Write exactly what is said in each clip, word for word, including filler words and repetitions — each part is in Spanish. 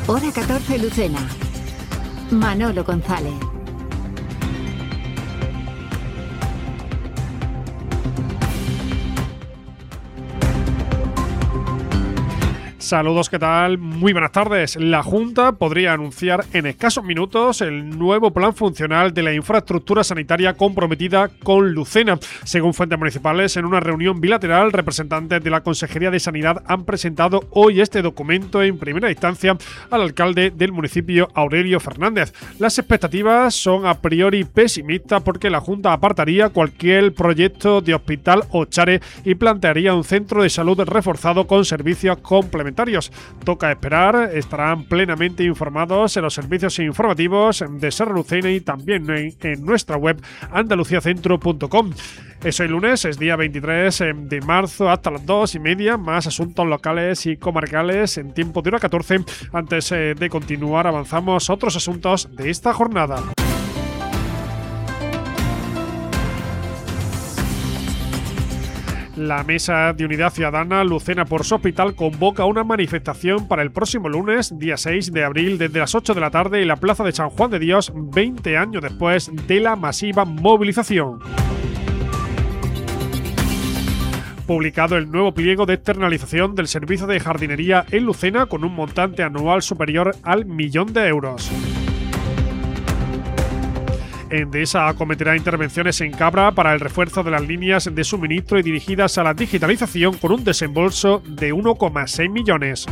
Hora catorce Lucena. Manolo González. Saludos, ¿qué tal? Muy buenas tardes. La Junta podría anunciar en escasos minutos el nuevo plan funcional de la infraestructura sanitaria comprometida con Lucena. Según fuentes municipales, en una reunión bilateral, representantes de la Consejería de Sanidad han presentado hoy este documento en primera instancia al alcalde del municipio, Aurelio Fernández. Las expectativas son a priori pesimistas porque la Junta apartaría cualquier proyecto de hospital o CHARE y plantearía un centro de salud reforzado con servicios complementarios. Toca esperar, estarán plenamente informados en los servicios informativos de Serra Lucena y también en, en nuestra web andalucía centro punto com. Es hoy lunes, es día veintitrés de marzo, hasta las dos y media, más asuntos locales y comarcales en tiempo de hora catorce. Antes eh, de continuar, avanzamos a otros asuntos de esta jornada. La Mesa de Unidad Ciudadana Lucena por su Hospital convoca una manifestación para el próximo lunes, día seis de abril, desde las ocho de la tarde en la Plaza de San Juan de Dios, veinte años después de la masiva movilización. Publicado el nuevo pliego de externalización del servicio de jardinería en Lucena con un montante anual superior al millón de euros. Endesa acometerá intervenciones en Cabra para el refuerzo de las líneas de suministro y dirigidas a la digitalización con un desembolso de uno coma seis millones.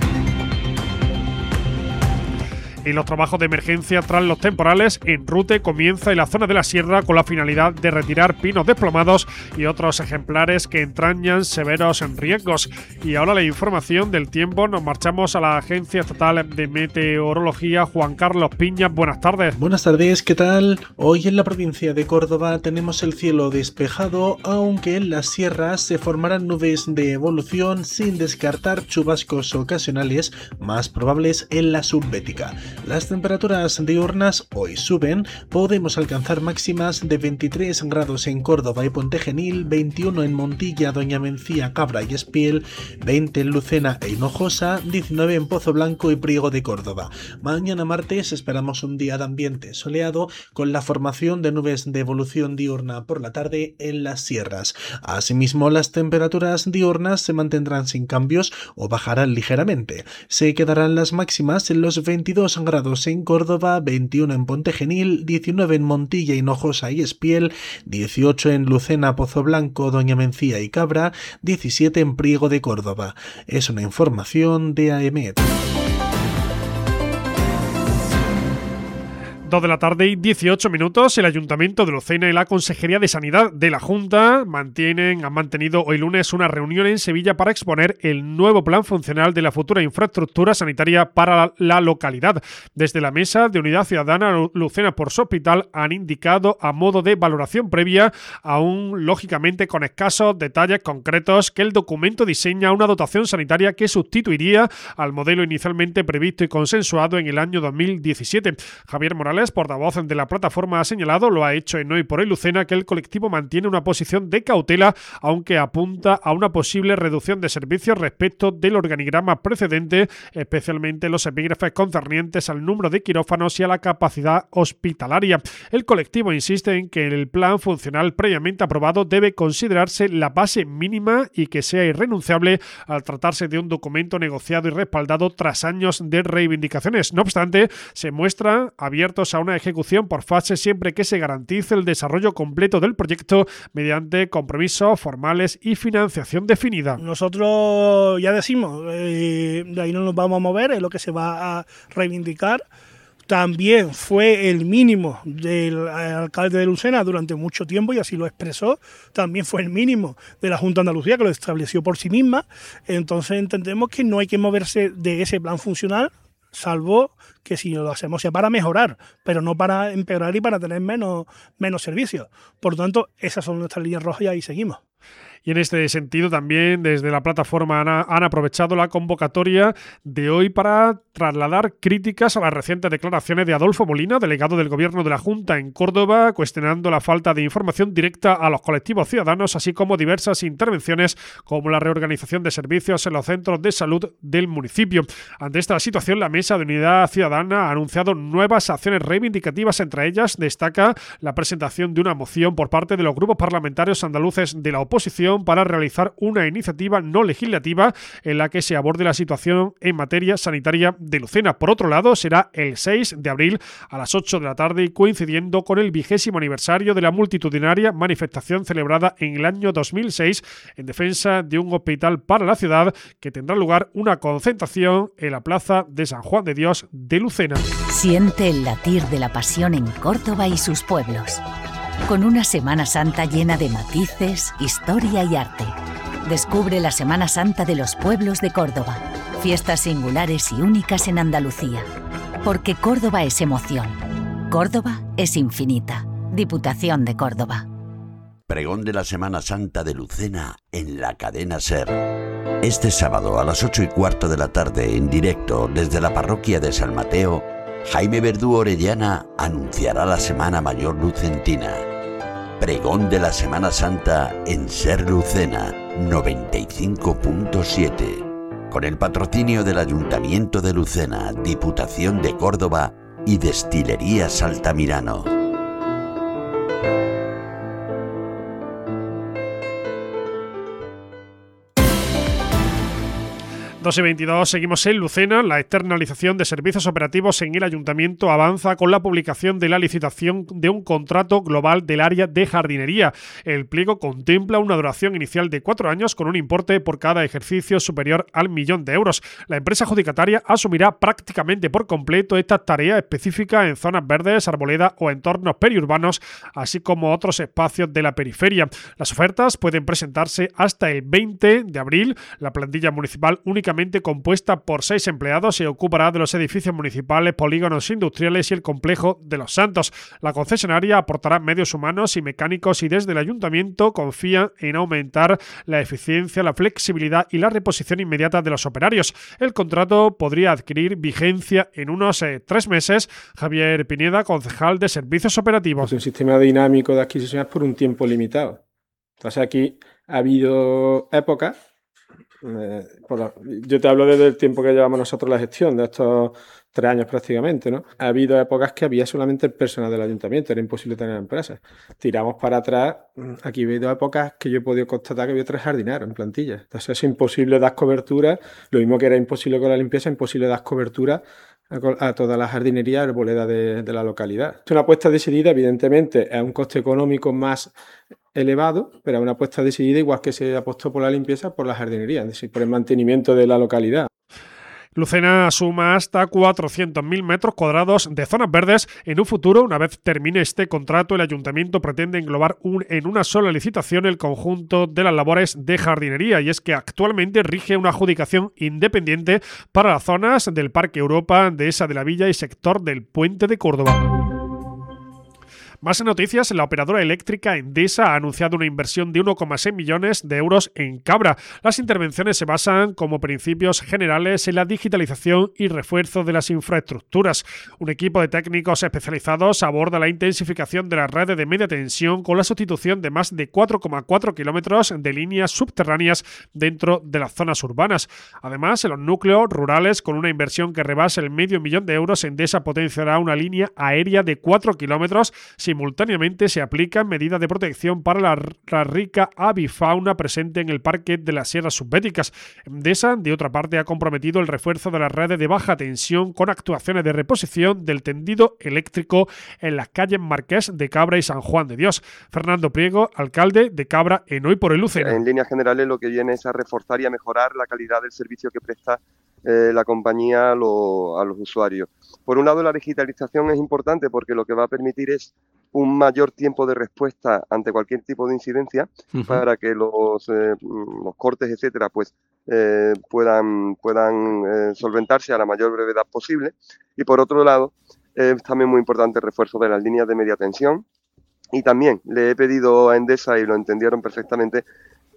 Y los trabajos de emergencia tras los temporales en Rute comienza en la zona de la sierra con la finalidad de retirar pinos desplomados y otros ejemplares que entrañan severos riesgos. Y ahora la información del tiempo, nos marchamos a la Agencia Estatal de Meteorología. Juan Carlos Piña, buenas tardes. Buenas tardes, ¿qué tal? Hoy en la provincia de Córdoba tenemos el cielo despejado, aunque en las sierras se formarán nubes de evolución sin descartar chubascos ocasionales más probables en la subbética. Las temperaturas diurnas hoy suben, podemos alcanzar máximas de veintitrés grados en Córdoba y Ponte Genil, veintiuno en Montilla, Doña Mencía, Cabra y Espiel, veinte en Lucena e Hinojosa, diecinueve en Pozo Blanco y Priego de Córdoba. Mañana martes esperamos un día de ambiente soleado con la formación de nubes de evolución diurna por la tarde en las sierras. Asimismo, las temperaturas diurnas se mantendrán sin cambios o bajarán ligeramente. Se quedarán las máximas en los veintidós grados en Córdoba, veintiuno en Ponte Genil, diecinueve en Montilla, Hinojosa y Espiel, dieciocho en Lucena, Pozo Blanco, Doña Mencía y Cabra, diecisiete en Priego de Córdoba. Es una información de AEMET. dos de la tarde y dieciocho minutos, el Ayuntamiento de Lucena y la Consejería de Sanidad de la Junta mantienen, han mantenido hoy lunes una reunión en Sevilla para exponer el nuevo plan funcional de la futura infraestructura sanitaria para la localidad. Desde la Mesa de Unidad Ciudadana Lucena por su Hospital han indicado a modo de valoración previa, aún lógicamente con escasos detalles concretos, que el documento diseña una dotación sanitaria que sustituiría al modelo inicialmente previsto y consensuado en el año dos mil diecisiete. Javier Morales, portavoz de la plataforma, ha señalado, lo ha hecho en Hoy por Hoy Lucena, que el colectivo mantiene una posición de cautela, aunque apunta a una posible reducción de servicios respecto del organigrama precedente, especialmente los epígrafes concernientes al número de quirófanos y a la capacidad hospitalaria. El colectivo insiste en que el plan funcional previamente aprobado debe considerarse la base mínima y que sea irrenunciable al tratarse de un documento negociado y respaldado tras años de reivindicaciones. No obstante, se muestra abiertos a una ejecución por fases siempre que se garantice el desarrollo completo del proyecto mediante compromisos formales y financiación definida. Nosotros ya decimos, eh, de ahí no nos vamos a mover, es lo que se va a reivindicar. También fue el mínimo del alcalde de Lucena durante mucho tiempo y así lo expresó. También fue el mínimo de la Junta de Andalucía, que lo estableció por sí misma. Entonces entendemos que no hay que moverse de ese plan funcional, salvo que si lo hacemos sea para mejorar, pero no para empeorar y para tener menos, menos servicios. Por tanto, esas son nuestras líneas rojas y ahí seguimos. Y en este sentido también desde la plataforma han, han aprovechado la convocatoria de hoy para trasladar críticas a las recientes declaraciones de Adolfo Molina, delegado del Gobierno de la Junta en Córdoba, cuestionando la falta de información directa a los colectivos ciudadanos, así como diversas intervenciones como la reorganización de servicios en los centros de salud del municipio. Ante esta situación, la Mesa de Unidad Ciudadana ha anunciado nuevas acciones reivindicativas. Entre ellas destaca la presentación de una moción por parte de los grupos parlamentarios andaluces de la oposición para realizar una iniciativa no legislativa en la que se aborde la situación en materia sanitaria de Lucena. Por otro lado, será el seis de abril a las ocho de la tarde y coincidiendo con el vigésimo aniversario de la multitudinaria manifestación celebrada en el año dos mil seis en defensa de un hospital para la ciudad, que tendrá lugar una concentración en la plaza de San Juan de Dios de Lucena. Siente el latir de la pasión en Córdoba y sus pueblos, con una Semana Santa llena de matices, historia y arte. Descubre la Semana Santa de los pueblos de Córdoba, fiestas singulares y únicas en Andalucía, porque Córdoba es emoción, Córdoba es infinita. Diputación de Córdoba. Pregón de la Semana Santa de Lucena en la cadena SER. Este sábado a las ocho y cuarto de la tarde, en directo desde la parroquia de San Mateo, Jaime Verdú Orellana anunciará la Semana Mayor Lucentina. Pregón de la Semana Santa en SER Lucena noventa y cinco punto siete. Con el patrocinio del Ayuntamiento de Lucena, Diputación de Córdoba y Destilerías Altamirano. dos y veintidós, seguimos en Lucena. La externalización de servicios operativos en el Ayuntamiento avanza con la publicación de la licitación de un contrato global del área de jardinería. El pliego contempla una duración inicial de cuatro años con un importe por cada ejercicio superior al millón de euros. La empresa adjudicataria asumirá prácticamente por completo estas tareas específicas en zonas verdes, arboledas o entornos periurbanos, así como otros espacios de la periferia. Las ofertas pueden presentarse hasta el veinte de abril. La plantilla municipal única compuesta por seis empleados se ocupará de los edificios municipales, polígonos industriales y el complejo de Los Santos. La concesionaria aportará medios humanos y mecánicos y desde el ayuntamiento confía en aumentar la eficiencia, la flexibilidad y la reposición inmediata de los operarios. El contrato podría adquirir vigencia en unos eh, tres meses. Javier Pineda, concejal de Servicios Operativos. Es un sistema dinámico de adquisiciones por un tiempo limitado. Entonces aquí ha habido épocas. Eh, por la, yo te hablo desde el tiempo que llevamos nosotros la gestión, de estos tres años prácticamente, ¿no? Ha habido épocas que había solamente el personal del ayuntamiento, era imposible tener empresas. Tiramos para atrás, aquí ha habido épocas que yo he podido constatar que había tres jardineros en plantilla. Entonces es imposible dar cobertura, lo mismo que era imposible con la limpieza, imposible dar cobertura a, a toda la jardinería arboleda de, de la localidad. Es una apuesta decidida, evidentemente, a un coste económico más elevado, pero a una apuesta decidida, igual que se apostó por la limpieza, por la jardinería, es decir, por el mantenimiento de la localidad. Lucena suma hasta cuatrocientos mil metros cuadrados de zonas verdes. En un futuro, una vez termine este contrato, el ayuntamiento pretende englobar un, en una sola licitación el conjunto de las labores de jardinería, y es que actualmente rige una adjudicación independiente para las zonas del Parque Europa, Dehesa de la Villa y sector del Puente de Córdoba. Más noticias, la operadora eléctrica Endesa ha anunciado una inversión de uno coma seis millones de euros en Cabra. Las intervenciones se basan como principios generales en la digitalización y refuerzo de las infraestructuras. Un equipo de técnicos especializados aborda la intensificación de las redes de media tensión con la sustitución de más de cuatro coma cuatro kilómetros de líneas subterráneas dentro de las zonas urbanas. Además, en los núcleos rurales, con una inversión que rebasa el medio millón de euros, Endesa potenciará una línea aérea de cuatro kilómetros. Simultáneamente se aplican medidas de protección para la, la rica avifauna presente en el Parque de las Sierras Subbéticas. Endesa, de otra parte, ha comprometido el refuerzo de las redes de baja tensión con actuaciones de reposición del tendido eléctrico en las calles Marqués de Cabra y San Juan de Dios. Fernando Priego, alcalde de Cabra en Hoy por el Lucena. En líneas generales, lo que viene es a reforzar y a mejorar la calidad del servicio que presta Eh, la compañía a, lo, a los usuarios. Por un lado, la digitalización es importante porque lo que va a permitir es un mayor tiempo de respuesta ante cualquier tipo de incidencia, uh-huh, para que los, eh, los cortes, etcétera, pues eh, puedan, puedan eh, solventarse a la mayor brevedad posible. Y por otro lado, es eh, también muy importante el refuerzo de las líneas de media tensión. Y también le he pedido a Endesa, y lo entendieron perfectamente,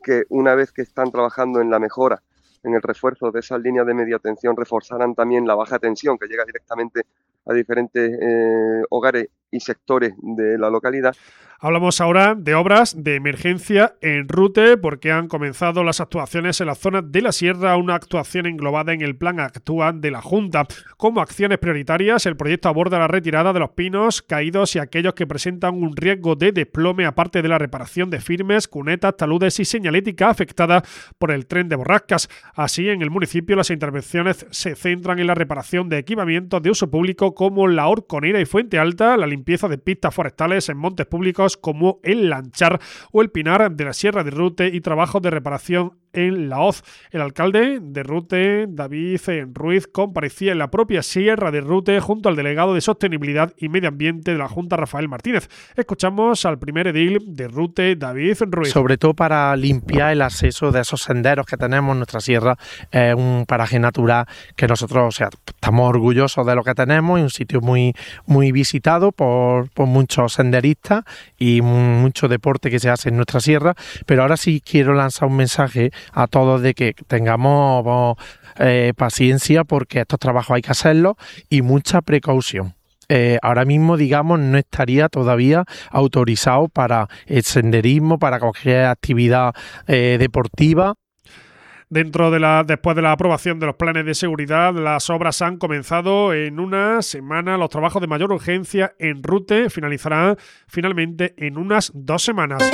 que una vez que están trabajando en la mejora, en el refuerzo de esas líneas de media tensión, reforzaran también la baja tensión que llega directamente a diferentes eh, hogares y sectores de la localidad. Hablamos ahora de obras de emergencia en Rute, porque han comenzado las actuaciones en la zona de la Sierra, una actuación englobada en el plan Actúa de la Junta. Como acciones prioritarias, el proyecto aborda la retirada de los pinos caídos y aquellos que presentan un riesgo de desplome, aparte de la reparación de firmes, cunetas, taludes y señalética afectada por el tren de borrascas. Así, en el municipio, las intervenciones se centran en la reparación de equipamientos de uso público como la Horconera y Fuente Alta, la limpieza de pistas forestales en montes públicos como el Lanchar o el Pinar de la Sierra de Rute y trabajos de reparación en la Hoz. El alcalde de Rute, David Ruiz, comparecía en la propia Sierra de Rute junto al delegado de Sostenibilidad y Medio Ambiente de la Junta, Rafael Martínez. Escuchamos al primer edil de Rute, David Ruiz. Sobre todo para limpiar el acceso de esos senderos que tenemos en nuestra sierra. Es un paraje natural que nosotros, o sea, estamos orgullosos de lo que tenemos, y un sitio muy, muy visitado por, por muchos senderistas y mucho deporte que se hace en nuestra sierra. Pero ahora sí quiero lanzar un mensaje a todos de que tengamos eh, paciencia, porque estos trabajos hay que hacerlos, y mucha precaución. Eh, ahora mismo, digamos, no estaría todavía autorizado para el senderismo, para cualquier actividad eh, deportiva. Dentro de la, después de la aprobación de los planes de seguridad, las obras han comenzado en una semana. Los trabajos de mayor urgencia en Rute finalizarán finalmente en unas dos semanas.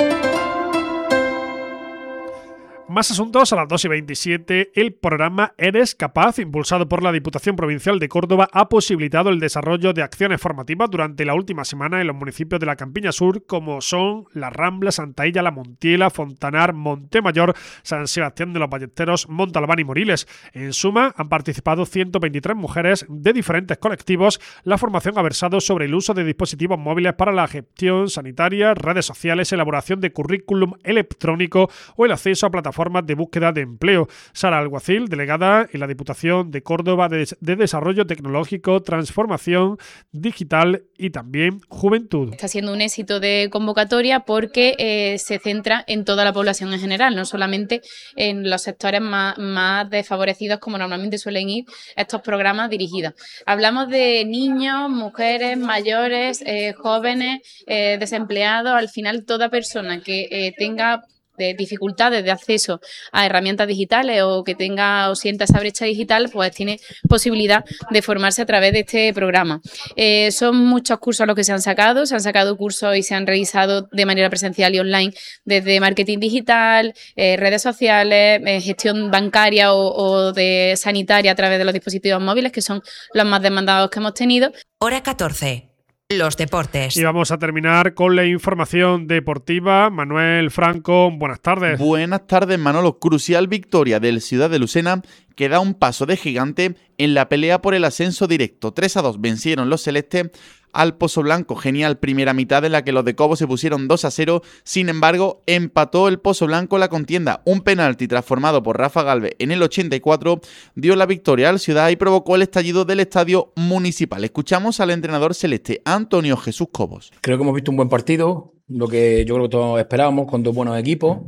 Más asuntos a las dos y veintisiete. El programa Eres Capaz, impulsado por la Diputación Provincial de Córdoba, ha posibilitado el desarrollo de acciones formativas durante la última semana en los municipios de la Campiña Sur, como son La Rambla, Santa Illa, La Montiela, Fontanar, Montemayor, San Sebastián de los Ballesteros, Montalbán y Moriles. En suma, han participado ciento veintitrés mujeres de diferentes colectivos. La formación ha versado sobre el uso de dispositivos móviles para la gestión sanitaria, redes sociales, elaboración de currículum electrónico o el acceso a plataformas de búsqueda de empleo. Sara Alguacil, delegada en la Diputación de Córdoba de, de Desarrollo Tecnológico, Transformación Digital y también Juventud. Está siendo un éxito de convocatoria porque eh, se centra en toda la población en general, no solamente en los sectores más, más desfavorecidos como normalmente suelen ir estos programas dirigidos. Hablamos de niños, mujeres, mayores, eh, jóvenes, eh, desempleados. Al final, toda persona que eh, tenga de dificultades de acceso a herramientas digitales o que tenga o sienta esa brecha digital, pues tiene posibilidad de formarse a través de este programa. Eh, son muchos cursos los que se han sacado, se han sacado cursos y se han realizado de manera presencial y online, desde marketing digital, eh, redes sociales, eh, gestión bancaria o, o de sanitaria a través de los dispositivos móviles, que son los más demandados que hemos tenido. Hora catorce. Los deportes. Y vamos a terminar con la información deportiva. Manuel Franco, buenas tardes. Buenas tardes, Manolo. Crucial victoria del Ciudad de Lucena, que da un paso de gigante en la pelea por el ascenso directo. tres a dos vencieron los celestes al Pozoblanco. Genial primera mitad en la que los de Cobo se pusieron dos a cero. Sin embargo, empató el Pozoblanco la contienda. Un penalti transformado por Rafa Galvez en el ochenta y cuatro dio la victoria al Ciudad y provocó el estallido del estadio municipal. Escuchamos al entrenador celeste, Antonio Jesús Cobos. Creo que hemos visto un buen partido, lo que yo creo que todos esperábamos, con dos buenos equipos,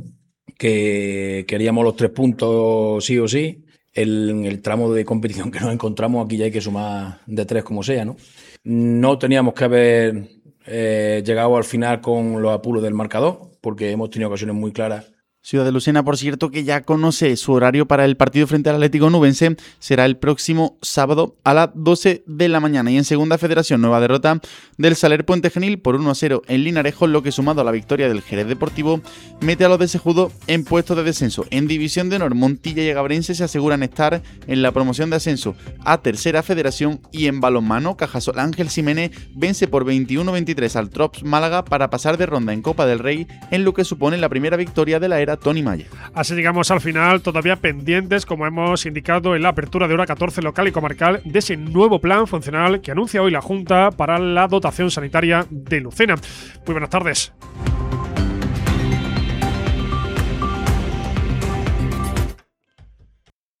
que queríamos los tres puntos sí o sí. El, en el tramo de competición que nos encontramos, aquí ya hay que sumar de tres como sea, ¿no? No teníamos que haber eh, llegado al final con los apuros del marcador, porque hemos tenido ocasiones muy claras. Ciudad de Lucena, por cierto, que ya conoce su horario para el partido frente al Atlético Nubense, será el próximo sábado a las doce de la mañana. Y en Segunda Federación, nueva derrota del Saler Puente Genil por uno a cero en Linarejo, lo que, sumado a la victoria del Jerez Deportivo, mete a los de Sejudo en puestos de descenso. En División de Honor, Montilla y Agabrense se aseguran estar en la promoción de ascenso a Tercera Federación. Y en balonmano, Cajasol Ángel Ximénez vence por veintiuno a veintitrés al Trops Málaga para pasar de ronda en Copa del Rey, en lo que supone la primera victoria de la era Tony Maya. Así llegamos al final, todavía pendientes, como hemos indicado en la apertura de hora catorce local y comarcal, de ese nuevo plan funcional que anuncia hoy la Junta para la dotación sanitaria de Lucena. Muy buenas tardes.